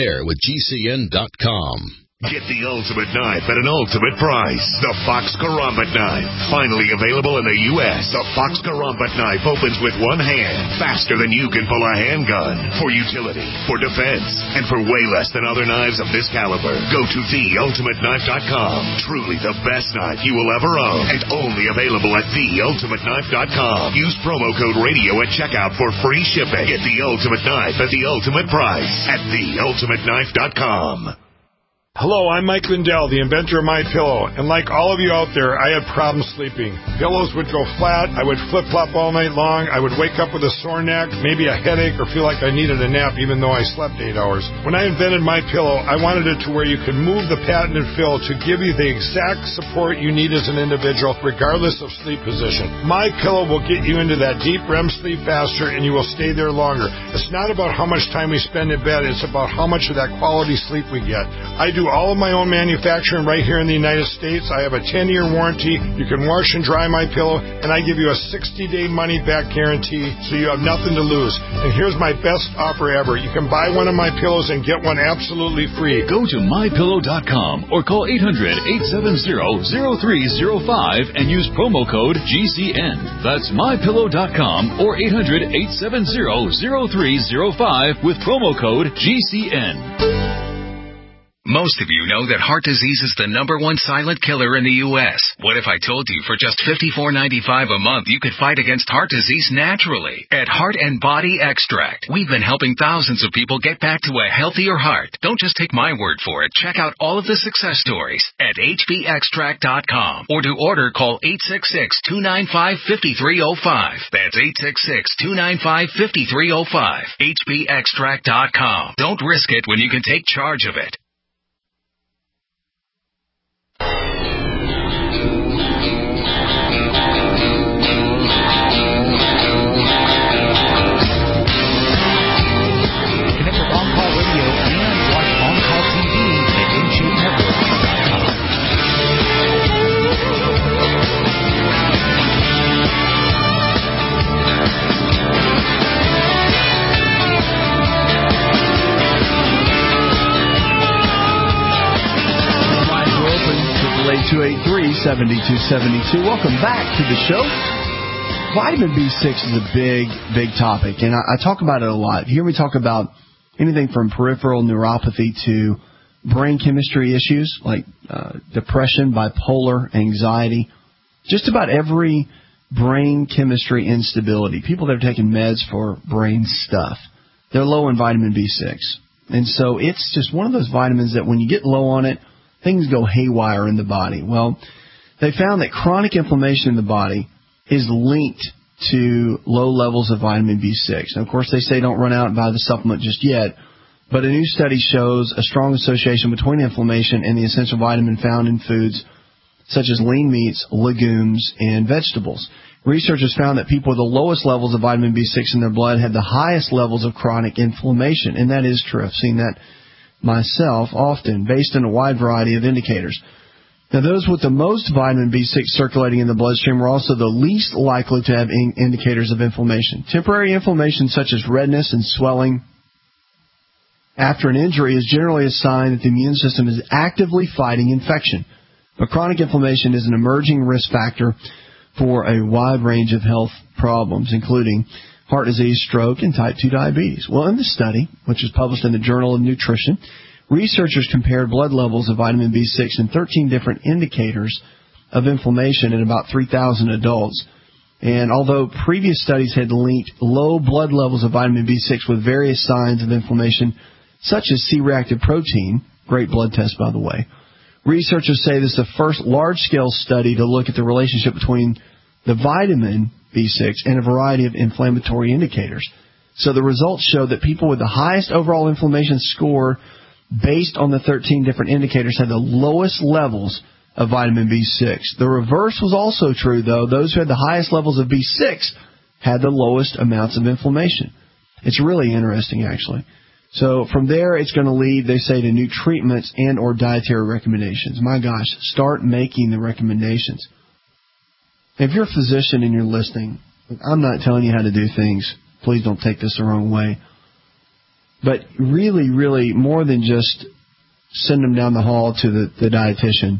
Speaker 24: Preparewithgcn.com.
Speaker 25: Get the ultimate knife at an ultimate price. The Fox Karambit knife. Finally available in the U.S. The Fox Karambit knife opens with one hand, faster than you can pull a handgun. For utility, for defense, and for way less than other knives of this caliber. Go to theultimateknife.com. Truly the best knife you will ever own. And only available at theultimateknife.com. Use promo code radio at checkout for free shipping. Get the ultimate knife at the ultimate price at theultimateknife.com.
Speaker 26: Hello, I'm Mike Lindell, the inventor of MyPillow, and like all of you out there, I had problems sleeping. Pillows would go flat, I would flip-flop all night long, I would wake up with a sore neck, maybe a headache, or feel like I needed a nap even though I slept 8 hours. When I invented MyPillow, I wanted it to where you could move the patented fill to give you the exact support you need as an individual, regardless of sleep position. MyPillow will get you into that deep REM sleep faster, and you will stay there longer. It's not about how much time we spend in bed, it's about how much of that quality sleep we get. I do all of my own manufacturing right here in the United States. I have a 10-year warranty. You can wash and dry my pillow, and I give you a 60-day money-back guarantee, so you have nothing to lose. And here's my best offer ever. You can buy one of my pillows and get one absolutely free.
Speaker 3: Go to MyPillow.com or call 800-870-0305 and use promo code GCN. That's MyPillow.com or 800-870-0305 with promo code GCN.
Speaker 9: Most of you know that heart disease is the #1 silent killer in the U.S. What if I told you for just $54.95 a month you could fight against heart disease naturally? At Heart and Body Extract, we've been helping thousands of people get back to a healthier heart. Don't just take my word for it. Check out all of the success stories at hbextract.com. Or to order, call 866-295-5305. That's 866-295-5305. hbextract.com. Don't risk it when you can take charge of it.
Speaker 4: Eight 283-7272. Welcome back to the show. Vitamin B6 is a big topic, and I talk about it a lot. You hear me talk about anything from peripheral neuropathy to brain chemistry issues like depression, bipolar, anxiety, just about every brain chemistry instability. People that are taking meds for brain stuff, they're low in vitamin B6. And so it's just one of those vitamins that when you get low on it, things go haywire in the body. Well, they found that chronic inflammation in the body is linked to low levels of vitamin B6. And, of course, they say don't run out and buy the supplement just yet, but a new study shows a strong association between inflammation and the essential vitamin found in foods such as lean meats, legumes, and vegetables. Researchers found that people with the lowest levels of vitamin B6 in their blood had the highest levels of chronic inflammation, and that is true. I've seen that myself often, based on a wide variety of indicators. Now, those with the most vitamin B6 circulating in the bloodstream were also the least likely to have indicators of inflammation. Temporary inflammation such as redness and swelling after an injury is generally a sign that the immune system is actively fighting infection. But chronic inflammation is an emerging risk factor for a wide range of health problems, including heart disease, stroke, and type 2 diabetes. Well, in the study, which was published in the Journal of Nutrition, researchers compared blood levels of vitamin B6 in 13 different indicators of inflammation in about 3,000 adults. And although previous studies had linked low blood levels of vitamin B6 with various signs of inflammation, such as C-reactive protein, great blood test, by the way, researchers say this is the first large-scale study to look at the relationship between the vitamin B6 and a variety of inflammatory indicators. So the results show that people with the highest overall inflammation score based on the 13 different indicators had the lowest levels of vitamin B6. The reverse was also true, though. Those who had the highest levels of B6 had the lowest amounts of inflammation. It's really interesting, actually. So from there, it's going to lead, they say, to new treatments and or dietary recommendations. My gosh, start making the recommendations. If you're a physician and you're listening, I'm not telling you how to do things. Please don't take this the wrong way. But really, really, more than just send them down the hall to the dietitian.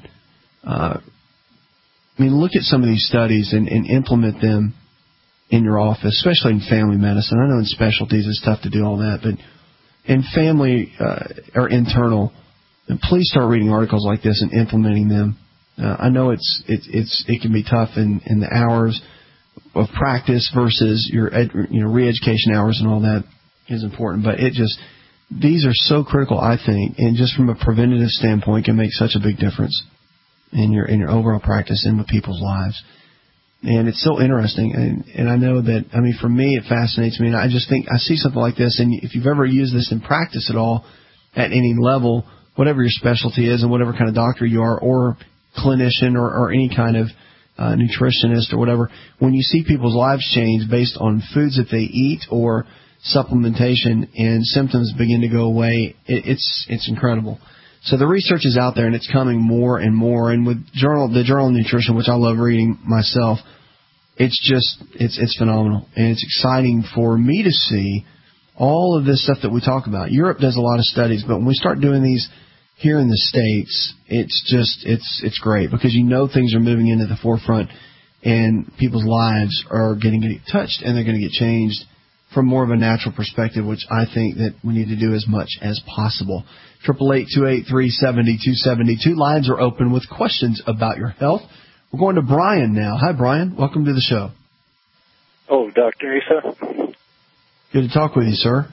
Speaker 4: Look at some of these studies and implement them in your office, especially in family medicine. I know in specialties it's tough to do all that, but in family or internal, please start reading articles like this and implementing them. I know it can be tough in the hours of practice versus your re-education hours and all that is important, but these are so critical, I think, and just from a preventative standpoint can make such a big difference in your overall practice and with people's lives. And it's so interesting, and I know that, for me, it fascinates me, and I just think I see something like this, and if you've ever used this in practice at all, at any level, whatever your specialty is and whatever kind of doctor you are, or clinician or any kind of nutritionist or whatever, when you see people's lives change based on foods that they eat or supplementation and symptoms begin to go away, it's incredible. So the research is out there and it's coming more and more. And with the Journal of Nutrition, which I love reading myself, it's phenomenal. And it's exciting for me to see all of this stuff that we talk about. Europe does a lot of studies, but when we start doing these here in the States, it's great because things are moving into the forefront and people's lives are getting touched and they're going to get changed from more of a natural perspective, which I think that we need to do as much as possible. 888-283-7272. Lines are open with questions about your health. We're going to Brian now. Hi, Brian. Welcome to the show.
Speaker 10: Oh, Dr. Asa.
Speaker 4: Good to talk with you, sir.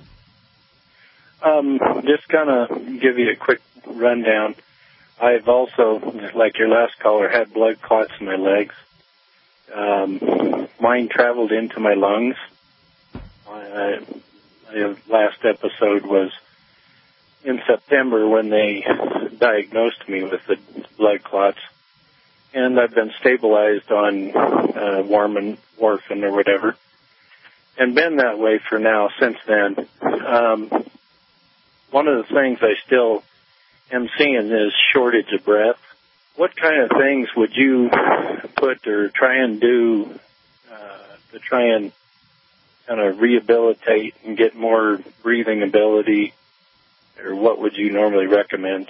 Speaker 10: Just kind of give you a quick rundown. I've also, like your last caller, had blood clots in my legs. Mine traveled into my lungs. My last episode was in September when they diagnosed me with the blood clots. And I've been stabilized on warfarin or whatever, and been that way for now since then. One of the things I still am seeing is shortage of breath. What kind of things would you put or try and do to try and kind of rehabilitate and get more breathing ability, or what would you normally recommend?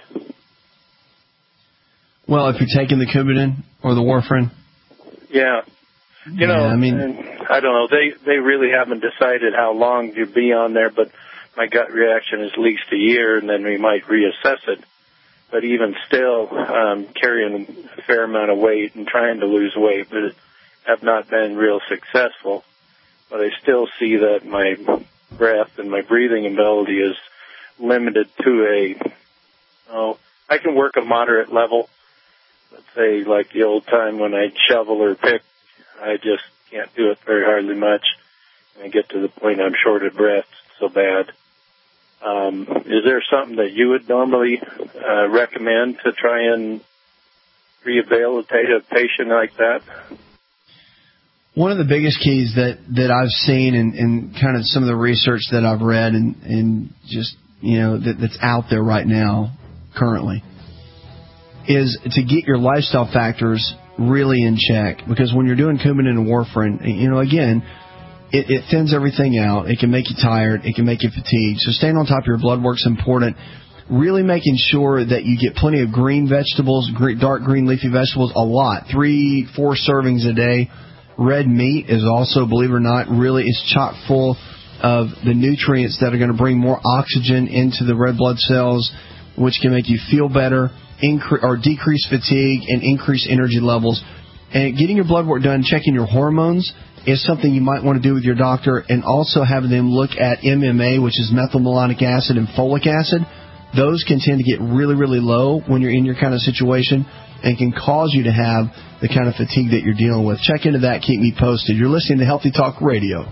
Speaker 4: Well, if you're taking the Coumadin or the warfarin?
Speaker 10: Yeah. You know, I don't know. They really haven't decided how long you'd be on there, but my gut reaction is at least a year, and then we might reassess it. But even still, carrying a fair amount of weight and trying to lose weight, but have not been real successful. But I still see that my breath and my breathing ability is limited to I can work a moderate level. Let's say like the old time when I'd shovel or pick, I just can't do it very hardly much. And I get to the point I'm short of breath so bad. Is there something that you would normally recommend to try and rehabilitate a patient like that?
Speaker 4: One of the biggest keys that I've seen and kind of some of the research that I've read and just, that's out there right now currently is to get your lifestyle factors really in check. Because when you're doing Coumadin and warfarin, again, it thins everything out. It can make you tired. It can make you fatigued. So staying on top of your blood work's important. Really making sure that you get plenty of green vegetables, dark green leafy vegetables, a lot, 3-4 servings a day. Red meat is also, believe it or not, really is chock full of the nutrients that are going to bring more oxygen into the red blood cells, which can make you feel better, decrease fatigue, and increase energy levels. And getting your blood work done, checking your hormones, is something you might want to do with your doctor, and also having them look at MMA, which is methylmalonic acid, and folic acid. Those can tend to get really, really low when you're in your kind of situation and can cause you to have the kind of fatigue that you're dealing with. Check into that. Keep me posted. You're listening to Healthy Talk Radio.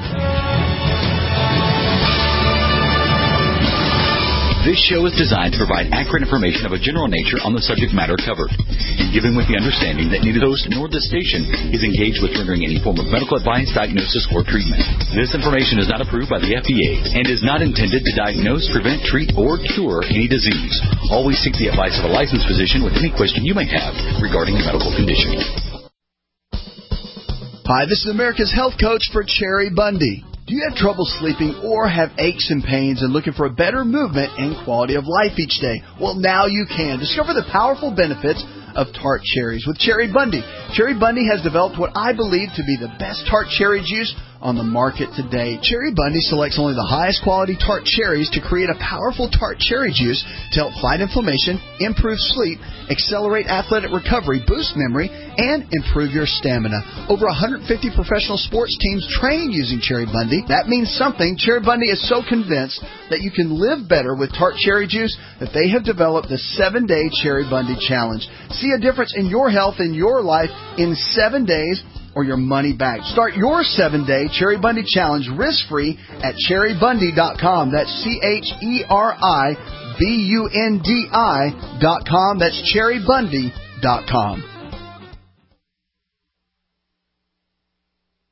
Speaker 12: This show is designed to provide accurate information of a general nature on the subject matter covered, and given with the understanding that neither host nor the station is engaged with rendering any form of medical advice, diagnosis, or treatment. This information is not approved by the FDA and is not intended to diagnose, prevent, treat, or cure any disease. Always seek the advice of a licensed physician with any question you may have regarding a medical condition.
Speaker 11: Hi, this is America's Health Coach for Cherry Bundy. Do you have trouble sleeping or have aches and pains and looking for a better movement and quality of life each day? Well, now you can. Discover the powerful benefits of tart cherries with Cherry Bundy. Cherry Bundy has developed what I believe to be the best tart cherry juice on the market today. Cherry Bundy selects only the highest quality tart cherries to create a powerful tart cherry juice to help fight inflammation, improve sleep, accelerate athletic recovery, boost memory, and improve your stamina. Over 150 professional sports teams train using Cherry Bundy. That means something. Cherry Bundy is so convinced that you can live better with tart cherry juice that they have developed the 7-Day Cherry Bundy Challenge. See a difference in your health and your life in 7 days or your money back. Start your 7-Day Cherry Bundy Challenge risk-free at cherrybundy.com. That's CherryBundi.com. That's cherrybundy.com.